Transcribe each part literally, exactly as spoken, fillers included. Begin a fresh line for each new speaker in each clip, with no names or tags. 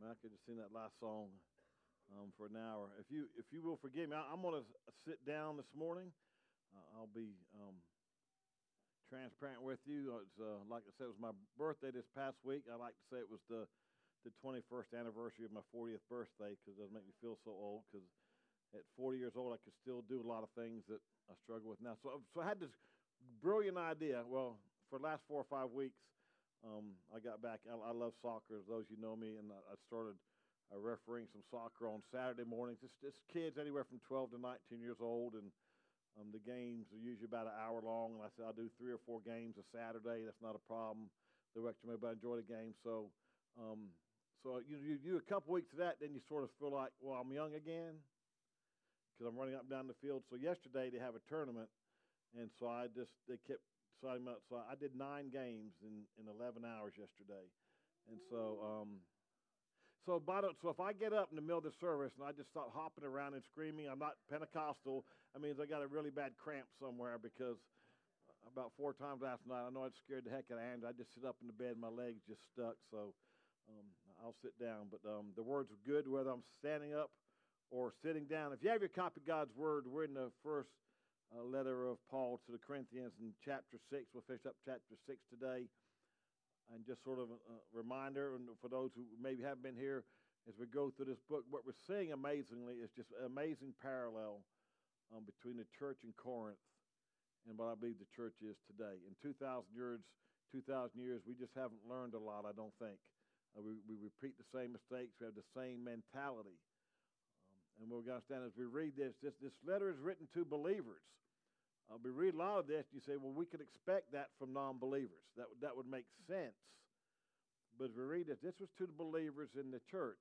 I could just sing that last song um, for an hour. If you if you will forgive me, I, I'm going to sit down this morning. Uh, I'll be um, transparent with you. It's, uh, like I said, it was my birthday this past week. I like to say it was the the twenty-first anniversary of my fortieth birthday because it doesn't make me feel so old. Because at forty years old, I could still do a lot of things that I struggle with now. So, so I had this brilliant idea. Well, for the last four or five weeks, um, I got back. I, I love soccer, as those of you know me, and I, I started uh, refereeing some soccer on Saturday mornings. It's just kids anywhere from twelve to nineteen years old, and um, the games are usually about an hour long. And I said I'll do three or four games a Saturday. That's not a problem. The rest of everybody enjoy the game. So, um, so you, you do a couple weeks of that, then you sort of feel like, well, I'm young again because I'm running up and down the field. So yesterday they have a tournament, and so I just they kept signing up. So I did nine games in, in eleven hours yesterday, and so um, so by the, so if I get up in the middle of the service and I just start hopping around and screaming, I'm not Pentecostal. I mean, I got a really bad cramp somewhere because about four times last night I know it scared the heck out of Andrew. I just sit up in the bed and my legs just stuck. So um, I'll sit down. But um, the words are good whether I'm standing up or sitting down. If you have your copy of God's Word, we're in the first uh, letter of Paul to the Corinthians in chapter six. We'll finish up chapter six today. And just sort of a reminder, and for those who maybe haven't been here, as we go through this book, what we're seeing amazingly is just an amazing parallel um, between the church in Corinth and what I believe the church is today. In two thousand years, two thousand years, we just haven't learned a lot, I don't think. Uh, we, we repeat the same mistakes. We have the same mentality. And we're going to understand as we read this, this, this letter is written to believers. Uh, we read a lot of this, and you say, well, we could expect that from non-believers. That, that would make sense. But as we read this, this was to the believers in the church.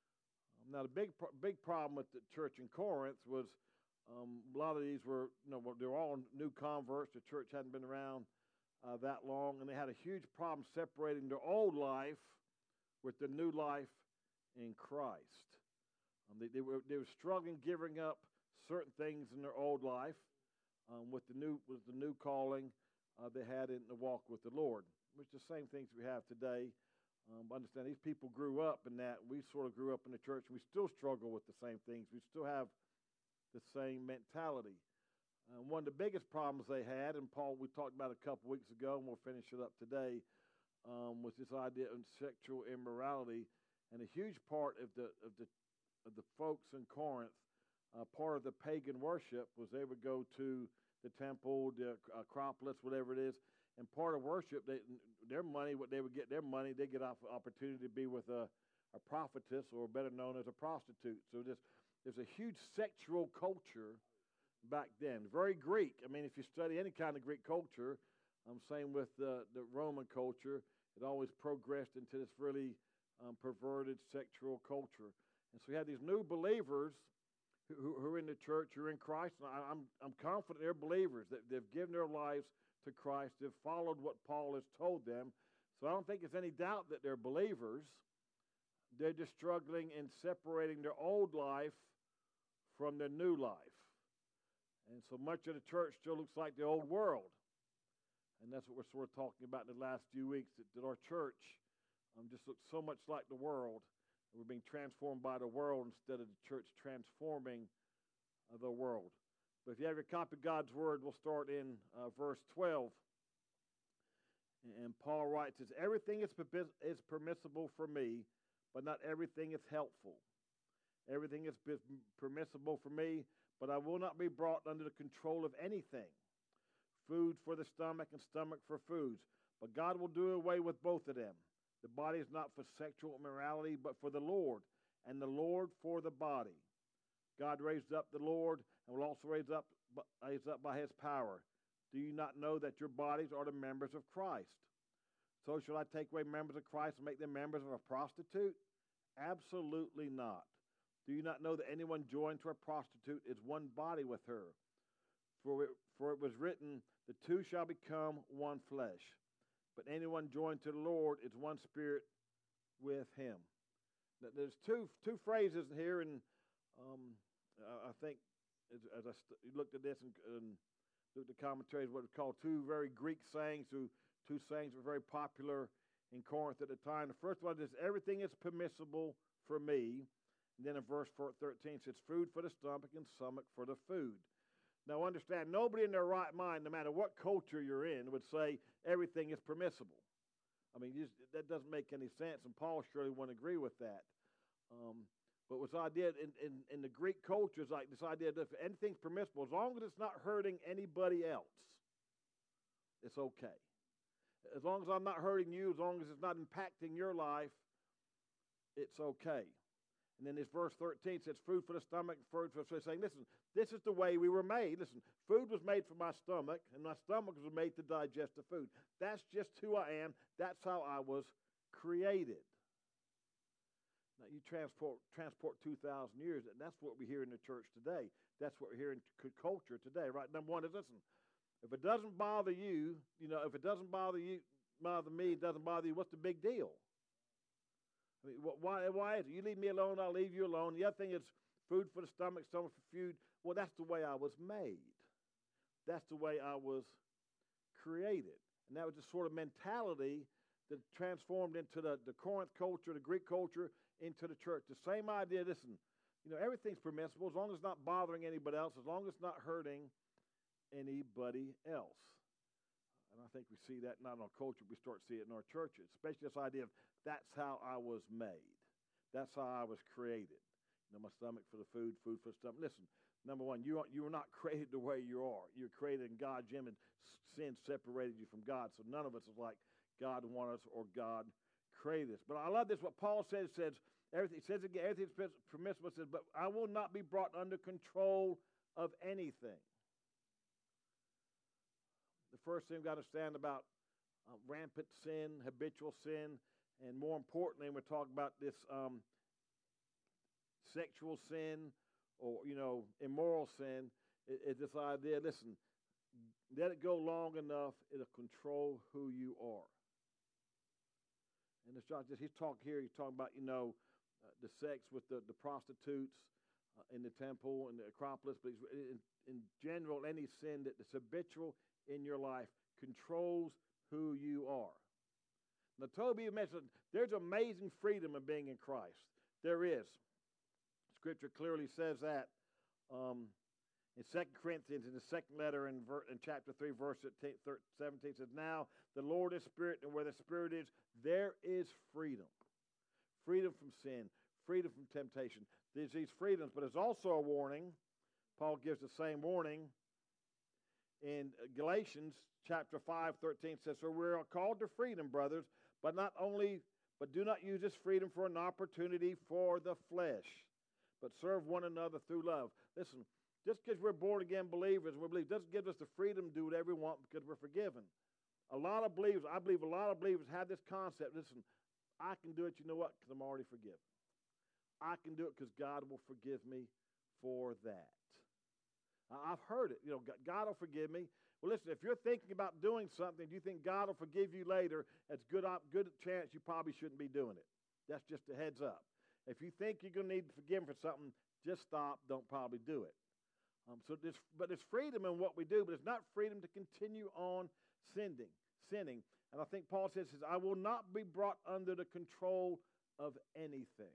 Um, now, the big big problem with the church in Corinth was um, a lot of these were, you know, they were all new converts. The church hadn't been around uh, that long, and they had a huge problem separating their old life with their new life in Christ. Um, they, they, were, they were struggling giving up certain things in their old life um, with the new with the new calling uh, they had in the walk with the Lord, which is the same things we have today. Um, understand these people grew up in that. We sort of grew up in the church, and we still struggle with the same things. We still have the same mentality. Uh, one of the biggest problems they had, and Paul, we talked about a couple weeks ago, and we'll finish it up today, um, was this idea of sexual immorality. And a huge part of the of the of the folks in Corinth, uh, part of the pagan worship was they would go to the temple, the Acropolis, whatever it is, and part of worship, they, their money, what they would get, their money, they get off opportunity to be with a, a prophetess, or better known as a prostitute. So there's, there's a huge sexual culture back then, very Greek. I mean, if you study any kind of Greek culture, I'm saying with the, the Roman culture, it always progressed into this really um, perverted sexual culture. And so we have these new believers who, who are in the church, who are in Christ. And I, I'm, I'm confident they're believers, that they've given their lives to Christ. They've followed what Paul has told them. So I don't think there's any doubt that they're believers. They're just struggling in separating their old life from their new life. And so much of the church still looks like the old world. And that's what we're sort of talking about in the last few weeks, that, that our church um, just looks so much like the world. We're being transformed by the world instead of the church transforming uh, the world. But if you have your copy of God's Word, we'll start in uh, verse twelve. And Paul writes, says, everything is, is permissible for me, but not everything is helpful. Everything is permissible for me, but I will not be brought under the control of anything. Food for the stomach and stomach for foods. But God will do away with both of them. The body is not for sexual immorality, but for the Lord, and the Lord for the body. God raised up the Lord, and will also raise up, raise up by his power. Do you not know that your bodies are the members of Christ? So shall I take away members of Christ and make them members of a prostitute? Absolutely not. Do you not know that anyone joined to a prostitute is one body with her? For it, for it was written, the two shall become one flesh. But anyone joined to the Lord is one spirit with him. There's two two phrases here, and um, I think as, as I st- looked at this and, and looked at commentaries, what we call two very Greek sayings, two, two sayings that were very popular in Corinth at the time. The first one is everything is permissible for me. And then in verse thirteen, it says food for the stomach and stomach for the food. Now understand, nobody in their right mind, no matter what culture you're in, would say everything is permissible. I mean, you just, that doesn't make any sense, and Paul surely wouldn't agree with that. Um, but what's the idea in, in, in the Greek culture is like this idea that if anything's permissible, as long as it's not hurting anybody else, it's okay. As long as I'm not hurting you, as long as it's not impacting your life, it's okay. And then this verse thirteen says, food for the stomach, food for the food. Saying, listen, this is the way we were made. Listen, food was made for my stomach, and my stomach was made to digest the food. That's just who I am. That's how I was created. Now, you transport transport two thousand years, and that's what we hear in the church today. That's what we hear in culture today, right? Number one is, listen, if it doesn't bother you, you know, if it doesn't bother you, bother me, it doesn't bother you, what's the big deal? I mean, why, why is it? You leave me alone, I'll leave you alone. The other thing is food for the stomach, stomach for food. Well, that's the way I was made. That's the way I was created. And that was the sort of mentality that transformed into the, the Corinth culture, the Greek culture, into the church. The same idea, listen, you know, everything's permissible as long as it's not bothering anybody else, as long as it's not hurting anybody else. And I think we see that not in our culture, we start to see it in our churches, especially this idea of that's how I was made. That's how I was created. You know, my stomach for the food, food for the stomach. Listen, number one, you are, you were not created the way you are. You're created in God's image. Sin separated you from God. So none of us is like God wanted us or God created us. But I love this. What Paul says, says everything, says again, everything's permissible, says, but I will not be brought under control of anything. The first thing we've got to understand about uh, rampant sin, habitual sin, and more importantly, we're talking about this um, sexual sin or, you know, immoral sin, is this idea, listen, let it go long enough, it'll control who you are. And it's not just, he's talking here, he's talking about, you know, uh, the sex with the, the prostitutes uh, in the temple and the Acropolis, but in, in general, any sin that is habitual in your life controls who you are. Now, Toby mentioned there's amazing freedom in being in Christ. There is. Scripture clearly says that um, in Second Corinthians, in the second letter in, ver- in chapter three, verse seventeen, says, now the Lord is Spirit, and where the Spirit is, there is freedom. Freedom from sin, freedom from temptation. There's these freedoms, but there's also a warning. Paul gives the same warning in Galatians chapter five, thirteen, says, so we're called to freedom, brothers, but not only, but do not use this freedom for an opportunity for the flesh, but serve one another through love. Listen, just because we're born-again believers, we believe, doesn't give us the freedom to do whatever we want because we're forgiven. A lot of believers, I believe a lot of believers have this concept, listen, I can do it, you know what, because I'm already forgiven. I can do it because God will forgive me for that. I've heard it. You know, God will forgive me. Well, listen, if you're thinking about doing something, you think God will forgive you later, it's good good chance you probably shouldn't be doing it. That's just a heads up. If you think you're going to need to forgive him for something, just stop. Don't probably do it. Um, so, this, but there's freedom in what we do, but it's not freedom to continue on sinning. Sinning, and I think Paul says, "I will not be brought under the control of anything."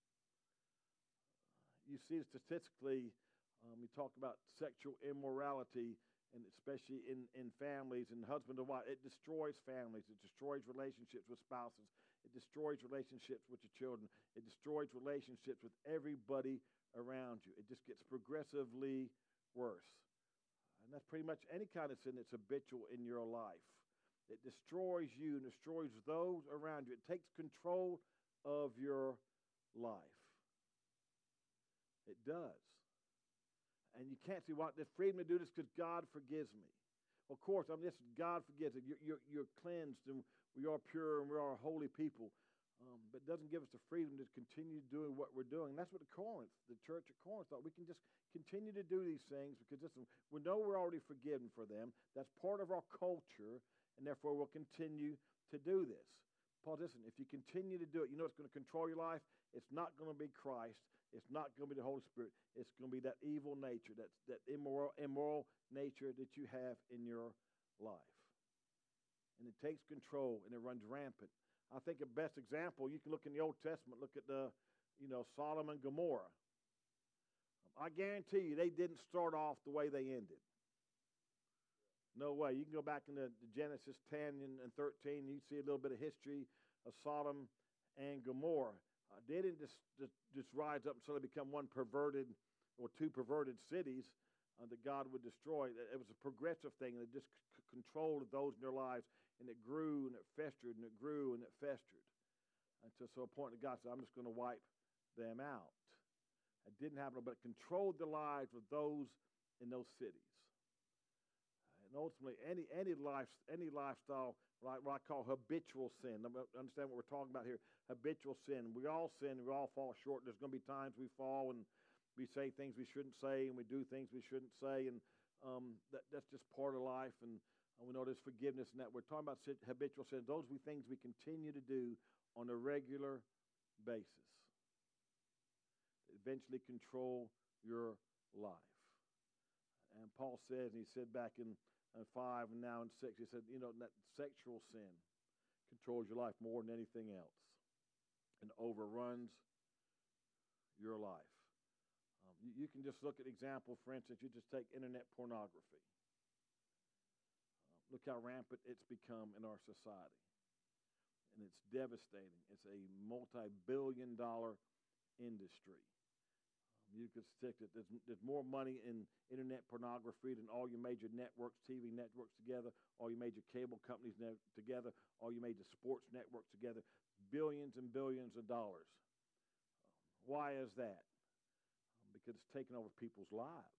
You see, statistically. Um, we talk about sexual immorality, and especially in, in families and husband and wife. It destroys families. It destroys relationships with spouses. It destroys relationships with your children. It destroys relationships with everybody around you. It just gets progressively worse. And that's pretty much any kind of sin that's habitual in your life. It destroys you and destroys those around you. It takes control of your life. It does. And you can't say, well, there's freedom to do this because God forgives me. Of course, I mean, this, God forgives it. You're, you're, you're cleansed, and we are pure, and we are holy people. Um, but it doesn't give us the freedom to continue doing what we're doing. And that's what the Corinth, the church at Corinth thought. We can just continue to do these things because, listen, we know we're already forgiven for them. That's part of our culture, and therefore we'll continue to do this. Paul, listen, if you continue to do it, you know it's going to control your life. It's not going to be Christ. It's not going to be the Holy Spirit. It's going to be that evil nature, that, that immoral, immoral nature that you have in your life. And it takes control, and it runs rampant I think the best example, you can look in the Old Testament, look at the, you know, Sodom and Gomorrah. I guarantee you they didn't start off the way they ended. No way. You can go back into Genesis ten and thirteen, you see a little bit of history of Sodom and Gomorrah. Uh, they didn't just, just, just rise up until they become one perverted or two perverted cities uh, that God would destroy. It was a progressive thing, and it just c- controlled those in their lives, and it grew and it festered and it grew and it festered. Until so a point that God said, I'm just going to wipe them out. It didn't happen, but it controlled the lives of those in those cities. And ultimately, any any life, any lifestyle, like what I call habitual sin. Understand what we're talking about here? Habitual sin. We all sin. We all fall short. There's going to be times we fall and we say things we shouldn't say, and we do things we shouldn't say, and um, that, that's just part of life. And uh, we know there's forgiveness in that. We're talking about sin, habitual sin. Those are things we continue to do on a regular basis. Eventually control your life. And Paul says, and he said back in uh, five and now in six, he said, you know, that sexual sin controls your life more than anything else and overruns your life. Um, you, you can just look at example, for instance, you just take internet pornography. Uh, look how rampant it's become in our society. And it's devastating. It's a multi-billion dollar industry. You could stick it. There's, there's more money in internet pornography than all your major networks, T V networks together, all your major cable companies ne- together, all your major sports networks together. Billions and billions of dollars. Why is that? Because it's taken over people's lives.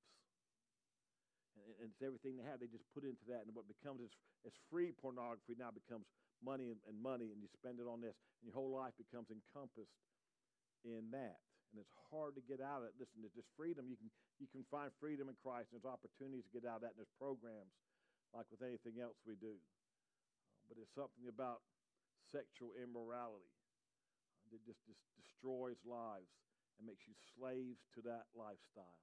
And, and it's everything they have. They just put into that. And what becomes is, is free pornography now becomes money and, and money, and you spend it on this. And your whole life becomes encompassed in that. And it's hard to get out of it. Listen, there's freedom. You can you can find freedom in Christ. There's opportunities to get out of that. And there's programs like with anything else we do. Uh, but there's something about sexual immorality that just, just destroys lives and makes you slaves to that lifestyle.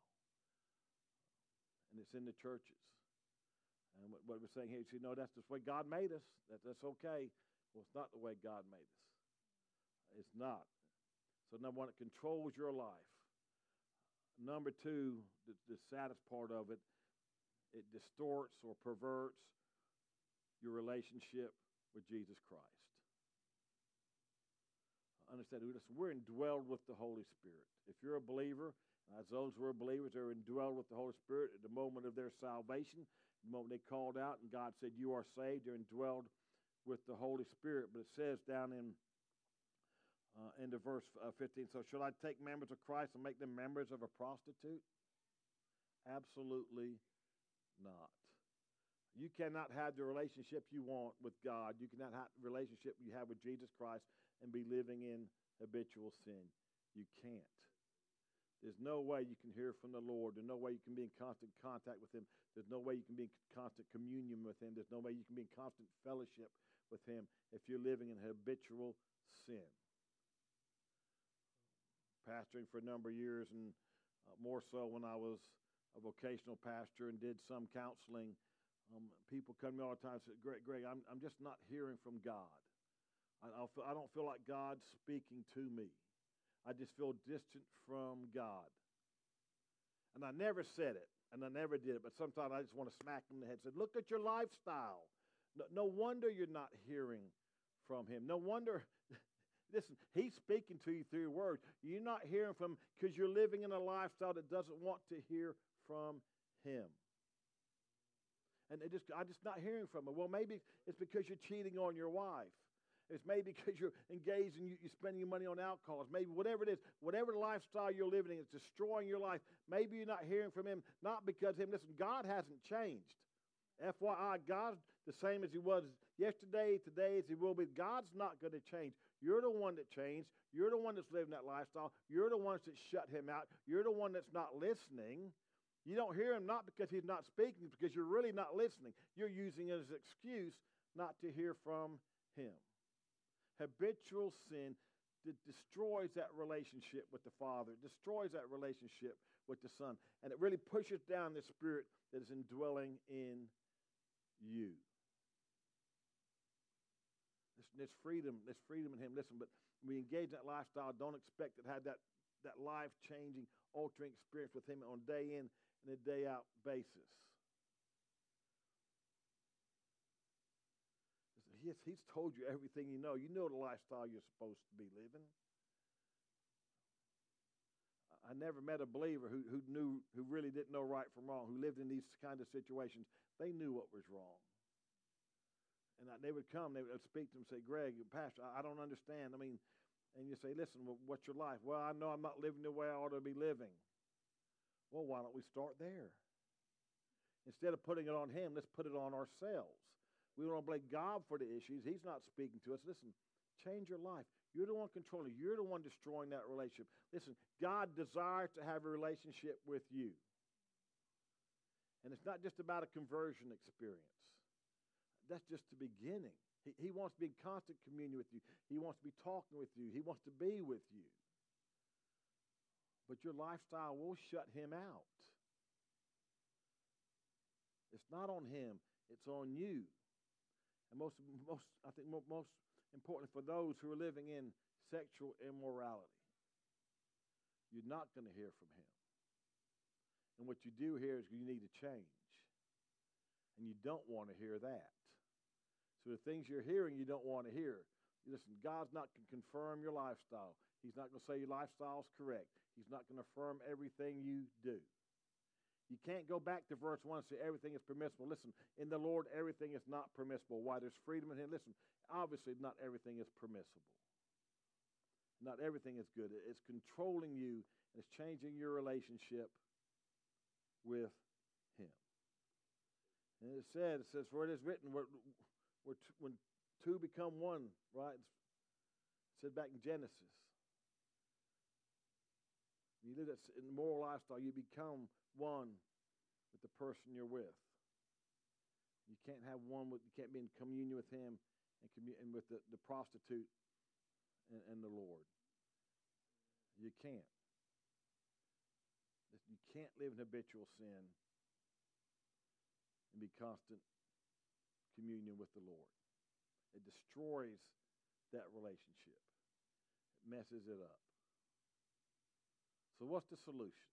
And it's in the churches. And what, what we're saying here, you know, that's just the way God made us. That, that's okay. Well, it's not the way God made us. It's not. So number one, it controls your life. Number two, the, the saddest part of it, it distorts or perverts your relationship with Jesus Christ. Understand, listen, we're indwelled with the Holy Spirit. If you're a believer, as those who are believers, they're indwelled with the Holy Spirit at the moment of their salvation, the moment they called out and God said, you are saved, you're indwelled with the Holy Spirit. But it says down in Uh, into verse uh, fifteen, so shall I take members of Christ and make them members of a prostitute? Absolutely not. You cannot have the relationship you want with God. You cannot have the relationship you have with Jesus Christ and be living in habitual sin. You can't. There's no way you can hear from the Lord. There's no way you can be in constant contact with Him. There's no way you can be in constant communion with Him. There's no way you can be in constant fellowship with Him if you're living in habitual sin. Pastoring for a number of years, and uh, more so when I was a vocational pastor and did some counseling, um, people come to me all the time and say, Greg, Greg I'm, I'm just not hearing from God. I, I'll feel, I don't feel like God's speaking to me. I just feel distant from God. And I never said it, and I never did it, but sometimes I just want to smack them in the head and say, look at your lifestyle. No, no wonder you're not hearing from Him. No wonder... Listen, He's speaking to you through words. You're not hearing from Him because you're living in a lifestyle that doesn't want to hear from Him. And it just, I'm just not hearing from Him. Well, maybe it's because you're cheating on your wife. It's maybe because you're engaged and you, you're spending your money on alcohol. It's maybe whatever it is, whatever lifestyle you're living in, it's destroying your life. Maybe you're not hearing from Him, not because of Him. Listen, God hasn't changed. F Y I, God's the same as He was yesterday, today, as He will be. God's not going to change. You're the one that changed. You're the one that's living that lifestyle. You're the ones that shut Him out. You're the one that's not listening. You don't hear Him not because He's not speaking, it's because you're really not listening. You're using it as an excuse not to hear from Him. Habitual sin that destroys that relationship with the Father, destroys that relationship with the Son, and it really pushes down the Spirit that is indwelling in you. This there's freedom, there's freedom in him. Listen, but when we engage in that lifestyle, don't expect to have that, that life-changing, altering experience with him on a day in and a day out basis. Yes, he's told you everything you know. You know the lifestyle you're supposed to be living. I never met a believer who, who knew, who really didn't know right from wrong, who lived in these kind of situations. They knew what was wrong. And I, they would come, they would speak to him and say, Greg, Pastor, I, I don't understand. I mean, and you say, listen, well, what's your life? Well, I know I'm not living the way I ought to be living. Well, why don't we start there? Instead of putting it on him, let's put it on ourselves. We don't blame God for the issues. He's not speaking to us. Listen, change your life. You're the one controlling. You're the one destroying that relationship. Listen, God desires to have a relationship with you. And it's not just about a conversion experience. That's just the beginning. He, he wants to be in constant communion with you. He wants to be talking with you. He wants to be with you. But your lifestyle will shut him out. It's not on him. It's on you. And most, most, I think most importantly for those who are living in sexual immorality, you're not going to hear from him. And what you do hear is you need to change. And you don't want to hear that. So the things you're hearing you don't want to hear. Listen, God's not going to confirm your lifestyle. He's not going to say your lifestyle is correct. He's not going to affirm everything you do. You can't go back to verse one and say everything is permissible. Listen, in the Lord, everything is not permissible. Why? There's freedom in him. Listen, obviously not everything is permissible. Not everything is good. It's controlling you, and it's changing your relationship with him. And it said, it says, for it is written, we're, we're t- when two become one, right? It said back in Genesis. You live that in the moral lifestyle, you become one with the person you're with. You can't have one with, you can't be in communion with him and, commun- and with the, the prostitute and, and the Lord. You can't. You can't live in habitual sin and be constant communion with the Lord. It destroys that relationship. It messes it up. So what's the solution?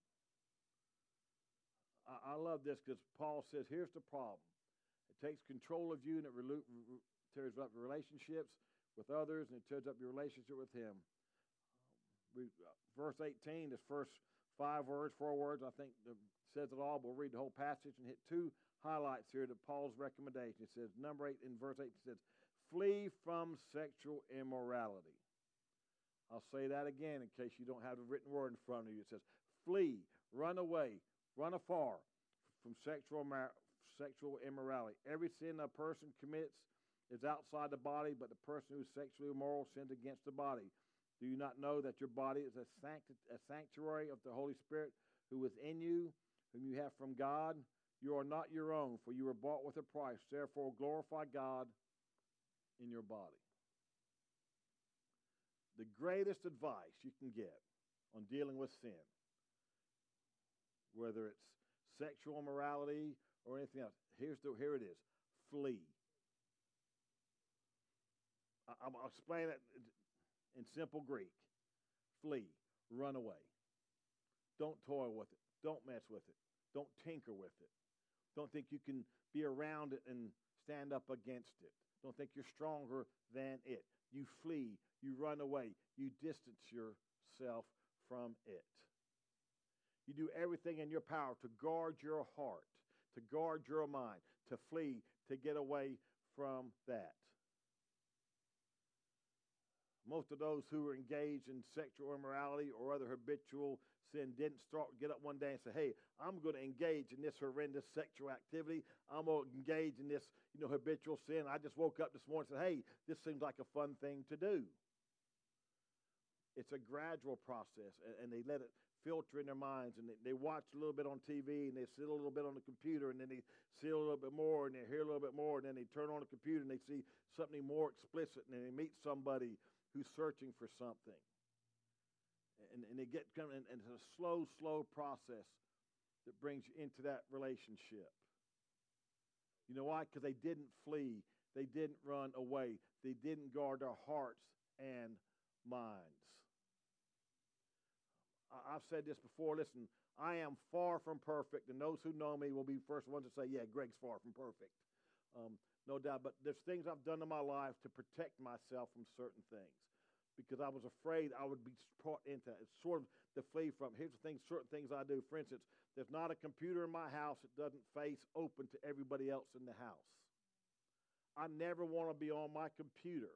I, I love this because Paul says, here's the problem. It takes control of you and it re- re- tears up your relationships with others and it tears up your relationship with him. We, uh, verse eighteen, this first five words, four words, I think the, says it all. We'll read the whole passage and hit two highlights here to Paul's recommendation. It says, number eight, in verse eight, it says, flee from sexual immorality. I'll say that again in case you don't have the written word in front of you. It says, flee, run away, run afar from sexual, sexual immorality. Every sin a person commits is outside the body, but the person who is sexually immoral sins against the body. Do you not know that your body is a, sanct- a sanctuary of the Holy Spirit who is in you, whom you have from God? You are not your own, for you were bought with a price. Therefore, glorify God in your body. The greatest advice you can get on dealing with sin, whether it's sexual immorality or anything else, here's the, here it is. Flee. I, I'll explain it in simple Greek. Flee. Run away. Don't toy with it. Don't mess with it. Don't tinker with it. Don't think you can be around it and stand up against it. Don't think you're stronger than it. You flee. You run away. You distance yourself from it. You do everything in your power to guard your heart, to guard your mind, to flee, to get away from that. Most of those who are engaged in sexual immorality or other habitual sin didn't start get up one day and say, hey, I'm going to engage in this horrendous sexual activity. I'm going to engage in this, you know, habitual sin. I just woke up this morning and said, hey, this seems like a fun thing to do. It's a gradual process, and, and they let it filter in their minds, and they, they watch a little bit on T V, and they sit a little bit on the computer, and then they see a little bit more, and they hear a little bit more, and then they turn on the computer, and they see something more explicit, and then they meet somebody who's searching for something. And, and they get kind of, and, and it's a slow, slow process that brings you into that relationship. You know why? Because they didn't flee. They didn't run away. They didn't guard their hearts and minds. I- I've said this before. Listen, I am far from perfect, and those who know me will be the first ones to say, yeah, Greg's far from perfect. Um, no doubt. But there's things I've done in my life to protect myself from certain things because I was afraid I would be brought into it, sort of to flee from. Here's the thing, certain things I do. For instance, there's not a computer in my house that doesn't face open to everybody else in the house. I never want to be on my computer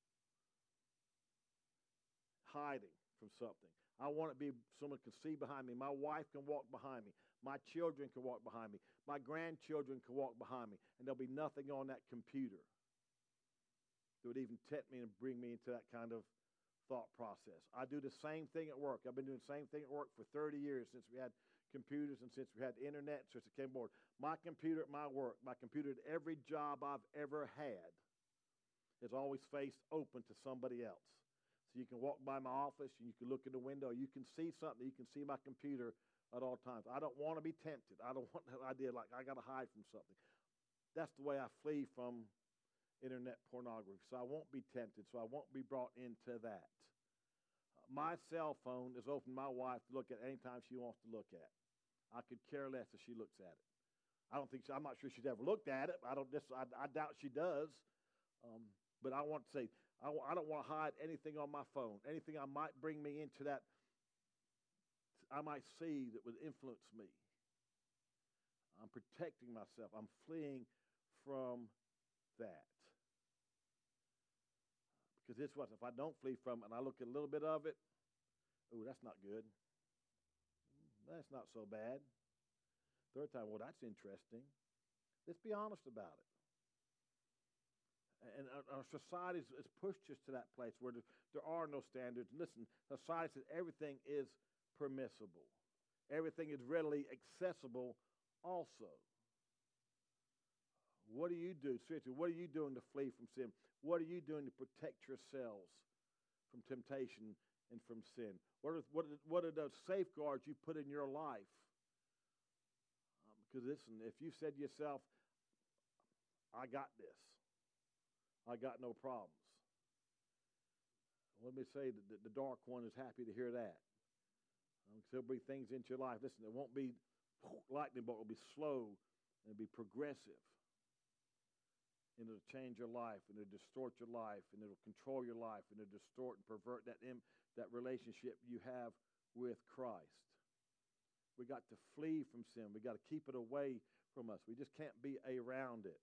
hiding from something. I want it to be someone can see behind me. My wife can walk behind me. My children can walk behind me. My grandchildren can walk behind me. And there'll be nothing on that computer that would even tempt me and bring me into that kind of thought process. I do the same thing at work. I've been doing the same thing at work for thirty years since we had computers and since we had the internet, since it came aboard. My computer at my work, my computer at every job I've ever had is always faced open to somebody else. So you can walk by my office and you can look in the window. You can see something. You can see my computer at all times. I don't want to be tempted. I don't want that idea like I got to hide from something. That's the way I flee from internet pornography. So I won't be tempted. So I won't be brought into that. My cell phone is open to my wife to look at any time she wants to look at. I could care less if she looks at it. I don't think she, I'm not sure she's ever looked at it. I don't. Just, I, I doubt she does. Um, but I want to say, I, I don't want to hide anything on my phone. Anything I might bring me into that I might see that would influence me. I'm protecting myself. I'm fleeing from that. Because this was, if I don't flee from it and I look at a little bit of it, oh, that's not good. That's not so bad. Third time, well, that's interesting. Let's be honest about it. And our, our society has pushed us to that place where there, there are no standards. Listen, society says everything is permissible. Everything is readily accessible also. What do you do? Seriously, what are you doing to flee from sin? What are you doing to protect yourselves from temptation and from sin? What are, what are, what are those safeguards you put in your life? Um, because listen, if you said to yourself, I got this. I got no problems. Let me say that the, the dark one is happy to hear that. Um, there'll be things into your life. Listen, it won't be lightning bolt. It'll be slow and it'll be progressive. And it'll change your life, and it'll distort your life, and it'll control your life, and it'll distort and pervert that Im- that relationship you have with Christ. We got to flee from sin. We got to keep it away from us. We just can't be around it.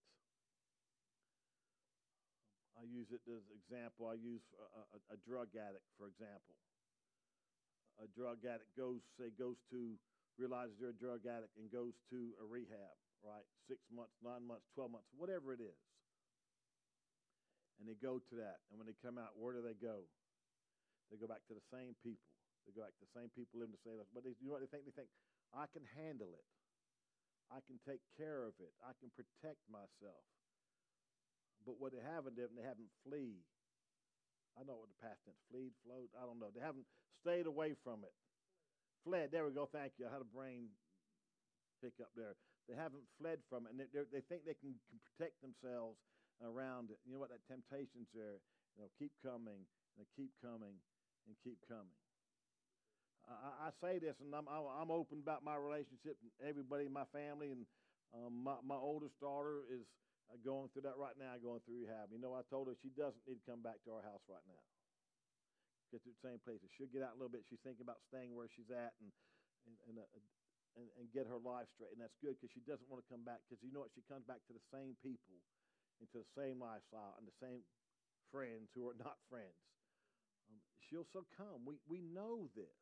I use it as an example. I use a, a, a drug addict, for example. A drug addict goes, say, goes to, realizes they're a drug addict and goes to a rehab, right? Six months, nine months, twelve months, whatever it is. And they go to that. And when they come out, where do they go? They go back to the same people. They go back to the same people living the same life. But they, you know what they think? They think, I can handle it. I can take care of it. I can protect myself. But what they haven't done, they haven't flee. I know what the past tense, fleed, flowed, I don't know. They haven't stayed away from it. Fled, there we go, thank you. I had a brain hiccup there. They haven't fled from it, and they, they think they can, can protect themselves around it. You know what, that temptation's there. You know, keep coming, and they keep coming, and keep coming. I, I say this, and I'm, I'm open about my relationship, and everybody in my family, and um, my, my oldest daughter is uh, going through that right now, going through rehab. You know, I told her she doesn't need to come back to our house right now. Get to the same places. She'll get out a little bit. She's thinking about staying where she's at and and and, uh, and, and get her life straight, and that's good because she doesn't want to come back because you know what? She comes back to the same people, into the same lifestyle, and the same friends who are not friends. Um, she'll succumb. We we know this.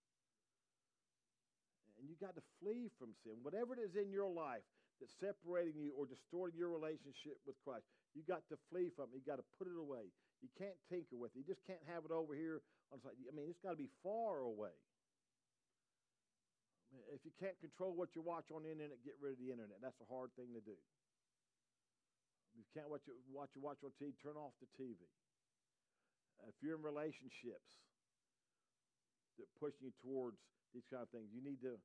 And you got to flee from sin. Whatever it is in your life that's separating you or distorting your relationship with Christ, you got to flee from it. You got to put it away. You can't tinker with it. You just can't have it over here on the side. I mean, it's got to be far away. If you can't control what you watch on the internet, get rid of the internet. That's a hard thing to do. If you can't watch it, watch you watch on T V, turn off the T V. If you're in relationships that push you towards these kind of things, you need to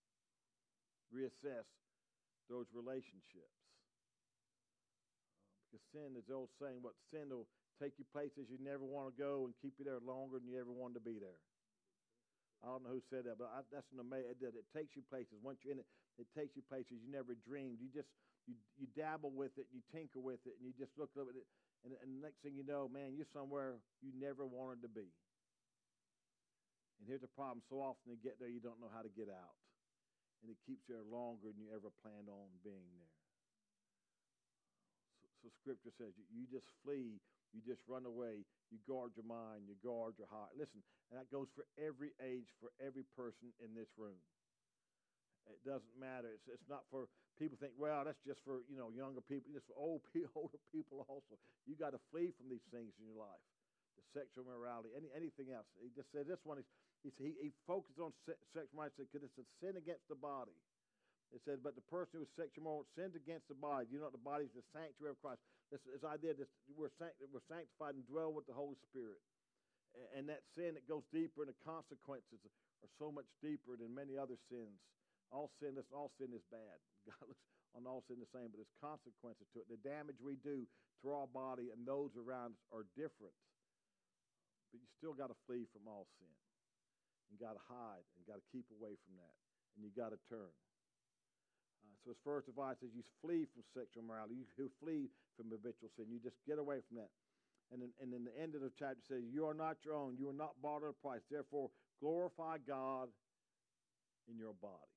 reassess those relationships. Because sin is the old saying, what sin will take you places you never want to go and keep you there longer than you ever wanted to be there. I don't know who said that, but I, that's an amazing. It, it takes you places. Once you're in it, it takes you places you never dreamed. You just you you dabble with it, you tinker with it, and you just look at it, and, and the next thing you know, man, you're somewhere you never wanted to be. And here's the problem: so often you get there, you don't know how to get out, and it keeps you there longer than you ever planned on being there. So, so Scripture says you, you just flee. You just run away. You guard your mind. You guard your heart. Listen, and that goes for every age, for every person in this room. It doesn't matter. It's, it's not for people think, well, that's just for, you know, younger people. It's for old people, older people also. You got to flee from these things in your life. The sexual morality, any, anything else. He just said this one, is, he, he focused on se- sexual morality because it's a sin against the body. It says, but the person who is sexually immoral sins against the body. You know, the body is the sanctuary of Christ. This, this idea that we're, sanct- we're sanctified and dwell with the Holy Spirit. And, and that sin that goes deeper, and the consequences are so much deeper than many other sins. All sin, listen, all sin is bad. God looks on all sin the same, but there's consequences to it. The damage we do to our body and those around us are different. But you still got to flee from all sin. You got to hide and got to keep away from that. And you got to turn. Uh, so his first advice is you flee from sexual immorality. You, you flee from habitual sin. You just get away from that. And then, and then the end of the chapter says, you are not your own. You are not bought at a price. Therefore, glorify God in your body.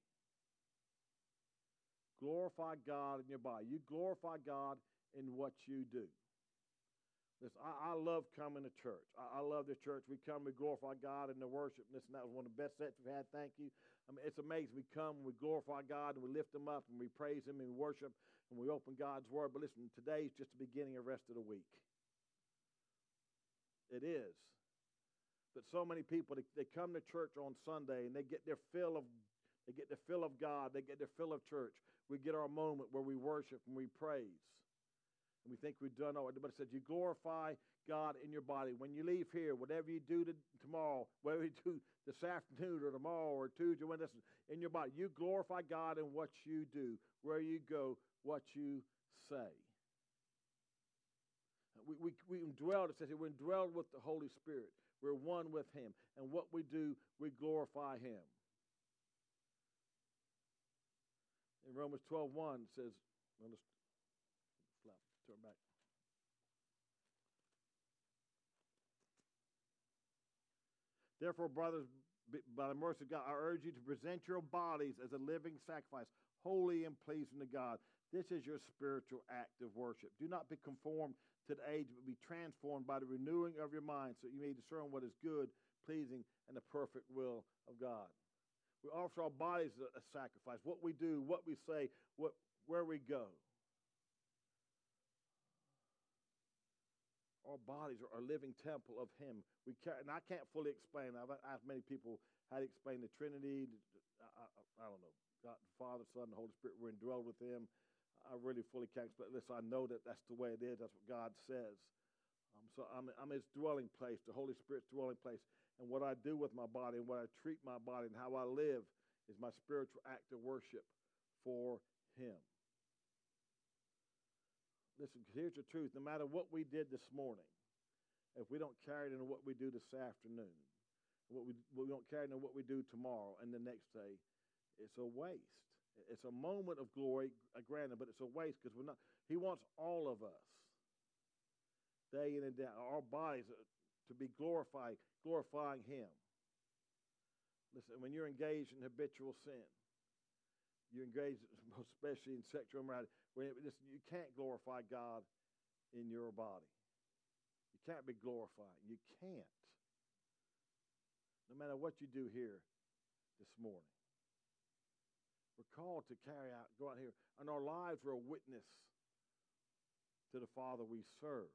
Glorify God in your body. You glorify God in what you do. Listen, I, I love coming to church. I, I love the church. We come, we glorify God in the worship. Listen, that was one of the best sets we've had. Thank you. I mean, it's amazing. We come, we glorify God, and we lift Him up, and we praise Him, and we worship, and we open God's Word. But listen, today is just the beginning of the rest of the week. It is. But so many people, they, they come to church on Sunday, and they get their fill of They get their fill of God. They get their fill of church. We get our moment where we worship and we praise. And we think we've done all. But it says you glorify God in your body. When you leave here, whatever you do to, tomorrow, whatever you do this afternoon or tomorrow or Tuesday, when this in your body, you glorify God in what you do, where you go, what you say. We, we, we indwelled, it says here, we're indwelled with the Holy Spirit. We're one with Him. And what we do, we glorify Him. In Romans twelve one, it says, well, let's flap, turn back. Therefore, brothers, by the mercy of God, I urge you to present your bodies as a living sacrifice, holy and pleasing to God. This is your spiritual act of worship. Do not be conformed to the age, but be transformed by the renewing of your mind, so you may discern what is good, pleasing, and the perfect will of God. We offer our bodies a, a sacrifice. What we do, what we say, what where we go. Our bodies are a living temple of Him. We carry, and I can't fully explain. I've asked many people how to explain the Trinity. I, I, I don't know. God, the Father, Son, and Holy Spirit, we're indwelled with Him. I really fully can't explain this. I know that that's the way it is. That's what God says. Um, so I'm, I'm His dwelling place, the Holy Spirit's dwelling place. And what I do with my body and what I treat my body and how I live is my spiritual act of worship for Him. Listen, here's the truth. No matter what we did this morning, if we don't carry it into what we do this afternoon, what we, we don't carry it into what we do tomorrow and the next day, it's a waste. It's a moment of glory, granted, but it's a waste because we're not. He wants all of us, day in and day out, our bodies to be glorified, glorifying Him. Listen, when you're engaged in habitual sin, you're engaged, especially in sexual immorality, when it, listen, you can't glorify God in your body. You can't be glorified. You can't. No matter what you do here this morning. We're called to carry out, go out here, and our lives are a witness to the Father we serve.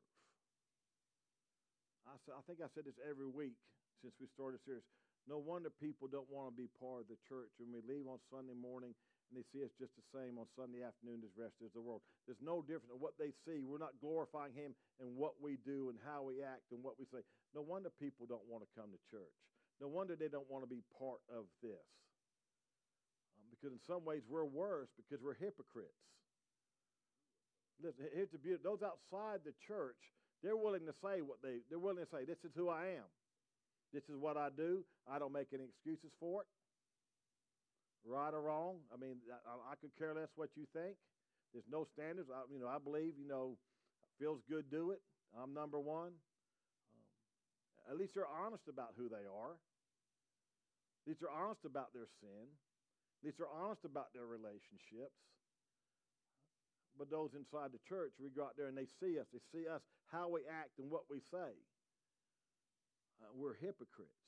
I, I think I said this every week since we started the series. No wonder people don't want to be part of the church when we leave on Sunday morning and they see us just the same on Sunday afternoon as the rest of the world. There's no difference in what they see. We're not glorifying Him in what we do and how we act and what we say. No wonder people don't want to come to church. No wonder they don't want to be part of this. Um, because in some ways we're worse because we're hypocrites. listen, here's the beauty. Those outside the church, they're willing to say what they, they're willing to say, this is who I am. This is what I do. I don't make any excuses for it. Right or wrong. I mean, I, I could care less what you think. There's no standards. I, you know, I believe, you know, feels good, do it. I'm number one. Um, at least they're honest about who they are. At least they're honest about their sin. At least they're honest about their relationships. But those inside the church, we go out there and they see us. They see us, how we act and what we say. Uh, we're hypocrites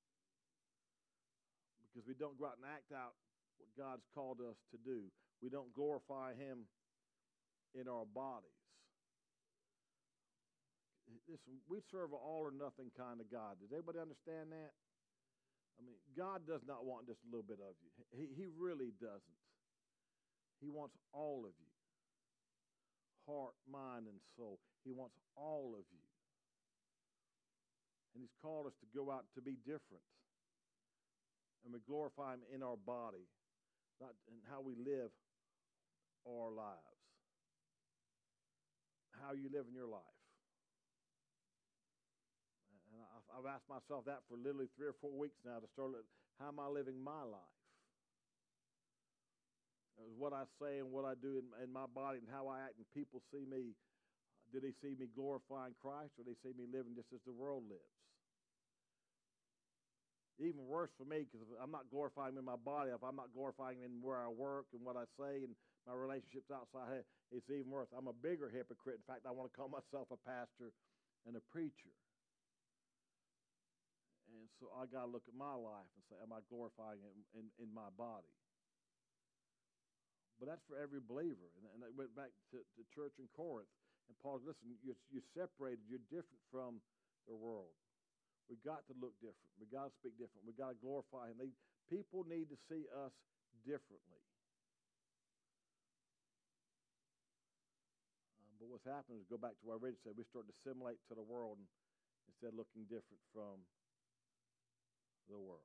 because we don't go out and act out what God's called us to do. We don't glorify Him in our bodies. Listen, we serve an all-or-nothing kind of God. Does everybody understand that? I mean, God does not want just a little bit of you. He, he really doesn't. He wants all of you. Heart, mind, and soul. He wants all of you. And He's called us to go out to be different. And we glorify Him in our body, not in how we live our lives. How you live in your life. And I've asked myself that for literally three or four weeks now to start, how am I living my life? It was what I say and what I do in, in my body and how I act, and people see me. Do they see me glorifying Christ, or do they see me living just as the world lives? Even worse for me, because I'm not glorifying in my body, if I'm not glorifying in where I work and what I say and my relationships outside, it's even worse. I'm a bigger hypocrite. In fact, I want to call myself a pastor and a preacher. And so I got to look at my life and say, am I glorifying it in, in, in my body? But that's for every believer. And, and I went back to the church in Corinth. And Paul, listen, you're, you're separated. You're different from the world. We got to look different. We got to speak different. We got to glorify Him. They, people need to see us differently. Um, but what's happened is, go back to what I already said, we start to assimilate to the world and, instead of looking different from the world.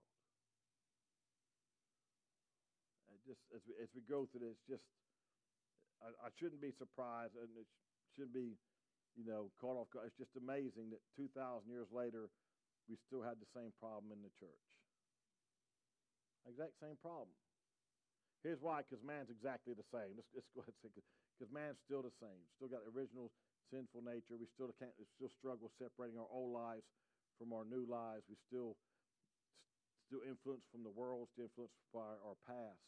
And just as we as we go through this, just I, I shouldn't be surprised, and it shouldn't be, you know, caught off guard. It's just amazing that two thousand years later, we still had the same problem in the church. Exact same problem. Here's why: because man's exactly the same. Let's, let's go ahead and say, because man's still the same. Still got the original sinful nature. We still can't. We still struggle separating our old lives from our new lives. We still still influenced from the world, still influenced by our past.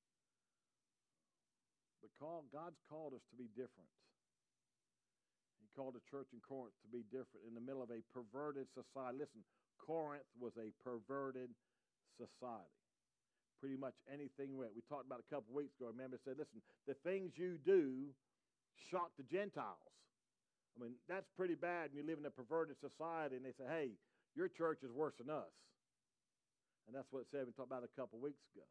But call, God's called us to be different. He called the church in Corinth to be different in the middle of a perverted society. Listen, Corinth was a perverted society. Pretty much anything went. We talked about a couple weeks ago. Remember, it said, listen, the things you do shock the Gentiles. I mean, that's pretty bad when you live in a perverted society and they say, hey, your church is worse than us. And that's what it said we talked about a couple weeks ago.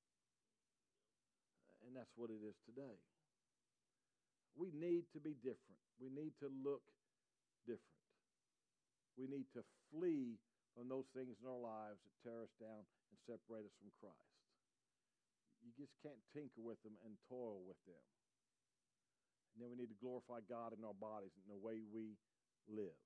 And that's what it is today. We need to be different. We need to look different. We need to flee from those things in our lives that tear us down and separate us from Christ. You just can't tinker with them and toil with them. And then we need to glorify God in our bodies and the way we live.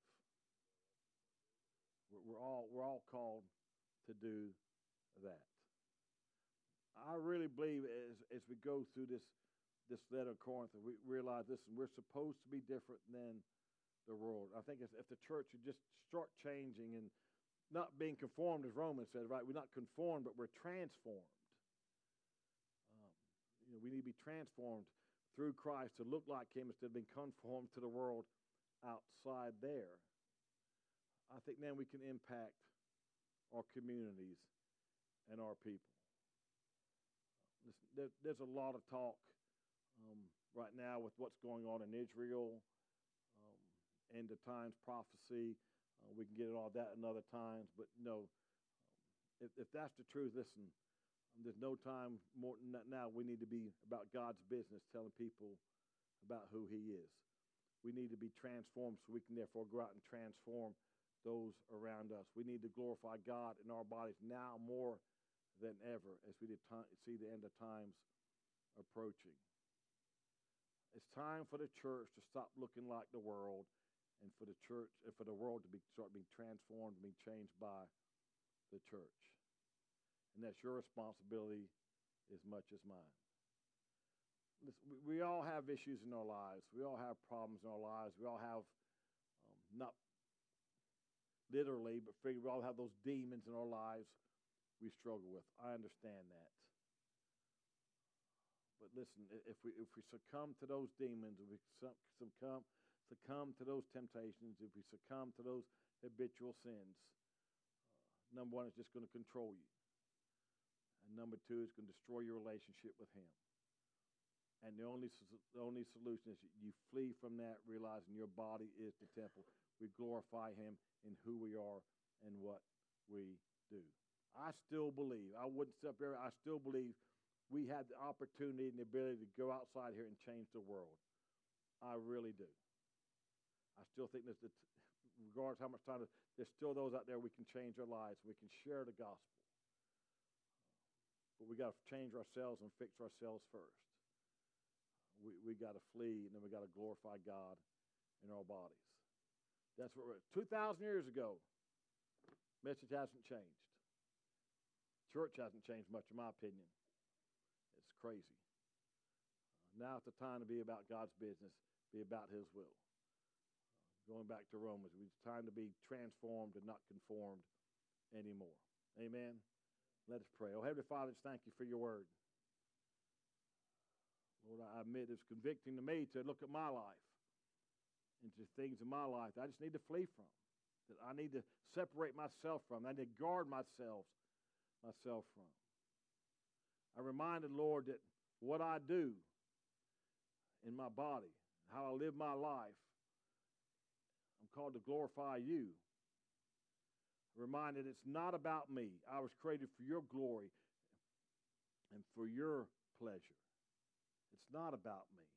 We're all, we're all called to do that. I really believe as, as we go through this, this letter of Corinth, we realize this, and we're supposed to be different than the world. I think if, if the church would just start changing and not being conformed, as Romans said, right? We're not conformed, but we're transformed. Um, you know, we need to be transformed through Christ to look like Him instead of being conformed to the world outside there. I think then we can impact our communities and our people. Listen, there, there's a lot of talk um, right now with what's going on in Israel, um, end of times prophecy. Uh, we can get into all that another times, but no, um, if, if that's the truth, listen, um, there's no time more than that now. We need to be about God's business, telling people about who He is. We need to be transformed so we can therefore go out and transform those around us. We need to glorify God in our bodies now more than ever as we see the end of times approaching. It's time for the church to stop looking like the world, and for the church, and for the world to be start being transformed, being changed by the church. And that's your responsibility as much as mine. Listen, we, we all have issues in our lives. We all have problems in our lives. We all have, um, not literally, but figure we all have those demons in our lives we struggle with. I understand that. But listen, if we if we succumb to those demons, if we succumb succumb to those temptations, if we succumb to those habitual sins, uh, number one, it's just going to control you. And number two, it's going to destroy your relationship with Him. And the only the only solution is you flee from that, realizing your body is the temple. We glorify Him in who we are and what we do. I still believe, I wouldn't step there, I still believe we have the opportunity and the ability to go outside here and change the world. I really do. I still think that, that regardless of how much time, there's still those out there we can change our lives. We can share the gospel. But we got to change ourselves and fix ourselves first. We we got to flee, and then we got to glorify God in our bodies. That's what we're, two thousand years ago, message hasn't changed. Church hasn't changed much, in my opinion. It's crazy. Uh, now it's the time to be about God's business, be about His will. Uh, going back to Romans, it's time to be transformed and not conformed anymore. Amen? Let us pray. Oh, Heavenly Father, just thank you for your word. Lord, I admit it's convicting to me to look at my life and to things in my life that I just need to flee from, that I need to separate myself from, I need to guard myself myself from. I'm reminded, Lord, that what I do in my body, how I live my life, I'm called to glorify you. I'm reminded it's not about me. I was created for your glory and for your pleasure. It's not about me.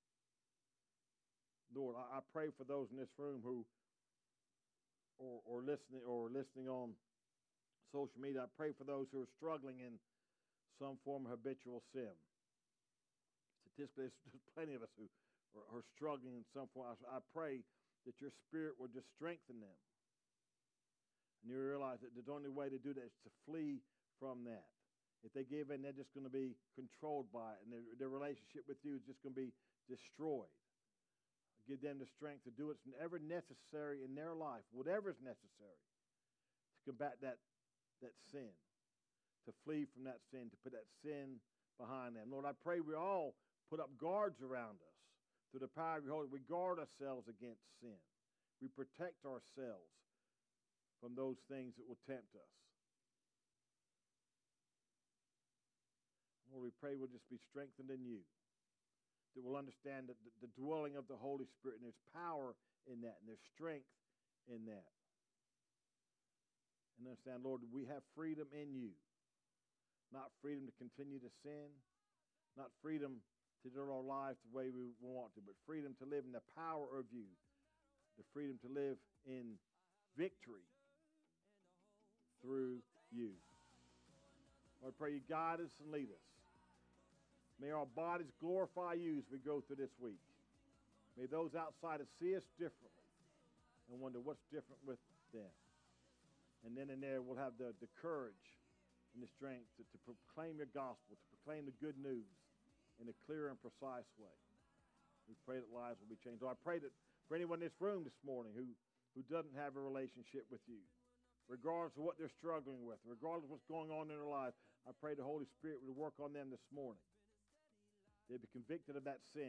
Lord, I, I pray for those in this room who or, or listening or listening on social media. I pray for those who are struggling in some form of habitual sin. Statistically, there's plenty of us who are, are struggling in some form. I, I pray that your Spirit will just strengthen them. And you realize that the only way to do that is to flee from that. If they give in, they're just going to be controlled by it, and their, their relationship with you is just going to be destroyed. Give them the strength to do whatever necessary in their life, whatever is necessary, to combat that that sin, to flee from that sin, to put that sin behind them. Lord, I pray we all put up guards around us through the power of your Holy. We guard ourselves against sin. We protect ourselves from those things that will tempt us. Lord, we pray we'll just be strengthened in you, that we'll understand that the, the dwelling of the Holy Spirit, and there's power in that, and there's strength in that. And understand, Lord, we have freedom in you. Not freedom to continue to sin, not freedom to live our lives the way we want to, but freedom to live in the power of you, the freedom to live in victory through you. Lord, I pray you guide us and lead us. May our bodies glorify you as we go through this week. May those outside us see us differently and wonder what's different with them. And then in there, we'll have the, the courage and the strength to, to proclaim your gospel, to proclaim the good news in a clear and precise way. We pray that lives will be changed. So I pray that for anyone in this room this morning who, who doesn't have a relationship with you, regardless of what they're struggling with, regardless of what's going on in their life, I pray the Holy Spirit would work on them this morning. They'd be convicted of that sin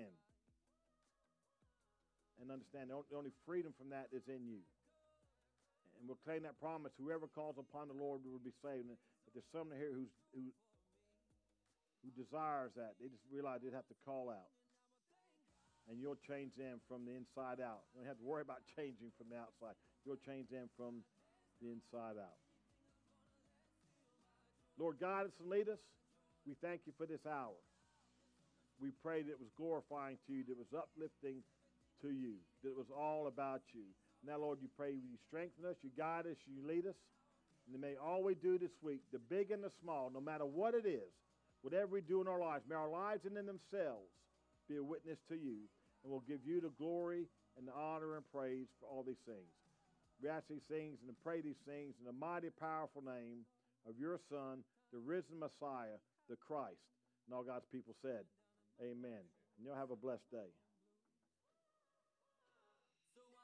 and understand the only freedom from that is in you. And we'll claim that promise. Whoever calls upon the Lord will be saved. And if there's someone here who's, who who desires that, they just realize they'd have to call out. And you'll change them from the inside out. You don't have to worry about changing from the outside. You'll change them from the inside out. Lord, guide us and lead us. We thank you for this hour. We pray that it was glorifying to you, that it was uplifting to you, that it was all about you. Now, Lord, you pray you strengthen us, you guide us, you lead us. And may all we do this week, the big and the small, no matter what it is, whatever we do in our lives, may our lives and in themselves be a witness to you, and we'll give you the glory and the honor and praise for all these things. We ask these things and pray these things in the mighty, powerful name of your Son, the risen Messiah, the Christ. And all God's people said, amen. And you'll have a blessed day.